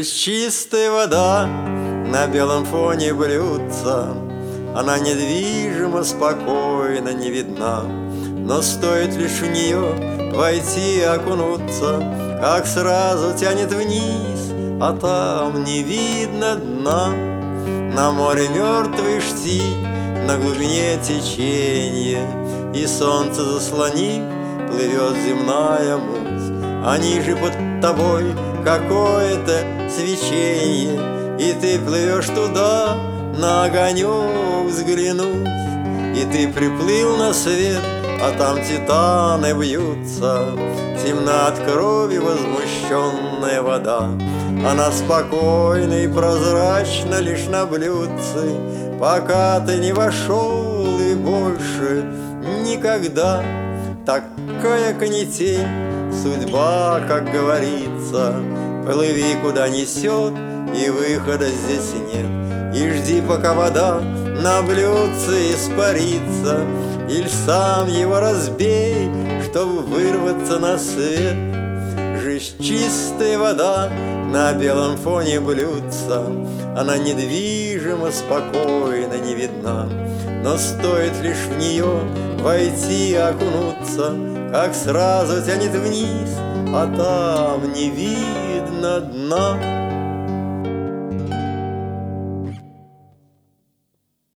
Жизнь чистая вода на белом фоне блюдца, она недвижимо, спокойно, не видна. Но стоит лишь в нее войти и окунуться, как сразу тянет вниз, а там не видно дна. На море мертвый штиль, на глубине течение, и солнце заслонив, плывет земная муть. А ниже под тобой какое-то свечение, и ты плывешь туда, на огонек взглянуть. И ты приплыл на свет, а там титаны бьются. Темна от крови возмущенная вода, она спокойна и прозрачна лишь на блюдце, пока ты не вошел и больше никогда. Такая канитель, судьба, как говорится, плыви куда несет, и выхода здесь нет. И жди, пока вода на блюдце испарится, или сам его разбей, чтобы вырваться на свет. Жизнь чистая вода на белом фоне блюдца, она недвижимо, спокойно, не видна. Но стоит лишь в нее войти и окунуться, как сразу тянет вниз, а там не видно дна.